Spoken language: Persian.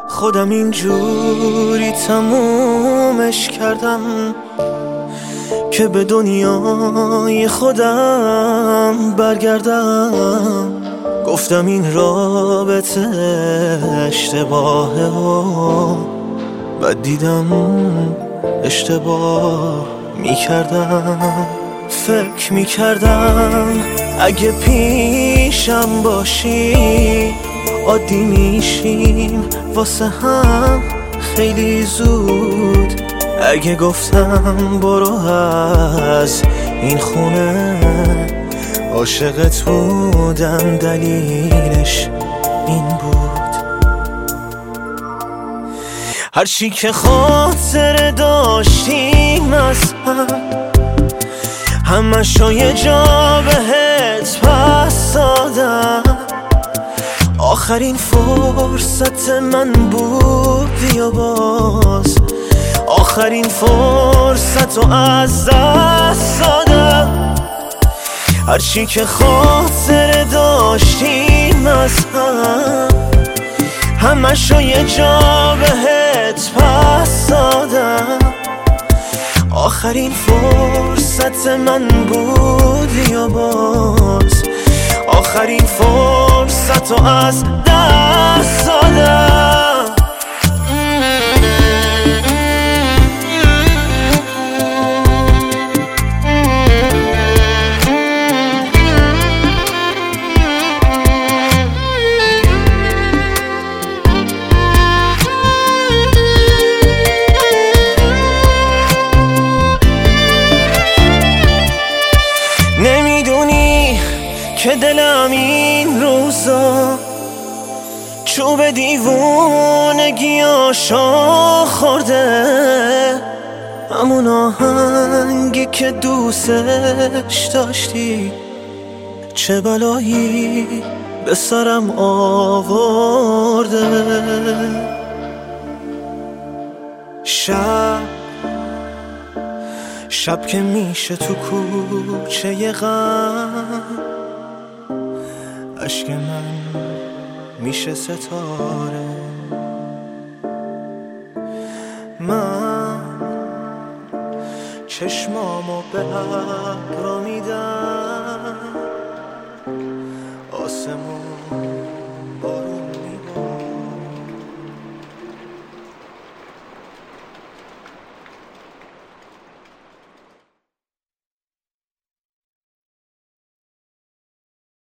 خودم اینجوری تمومش کردم که به دنیای خودم برگردم. گفتم این رابطه اشتباهه و بعد دیدم اشتباه میکردم. فکر میکردم اگه پیشم باشی عادی میشیم واسه هم خیلی زود. اگه گفتم برو از این خونه عاشقت بودم دلیلش این بود. هرچی که خاطر داشتیم از همشو یه جا بهت پس دادم. آخرین فرصت من بود یا باز آخرین فرصت رو از دست دادم. هرچی که خاطر داشتیم از همشو یه جا بهت پس دادم. آخرین فرصت من بود یا باز آخرین فرصت رو از دست دادم. که دلم این روزا چوب دیوونگیاشو خورده. همون آهنگی که دوستش داشتی چه بلایی به سرم آورده. شب که میشه تو کوچه غم عشق من میشه ستاره. من چشمامو به ابرا میدم آسمون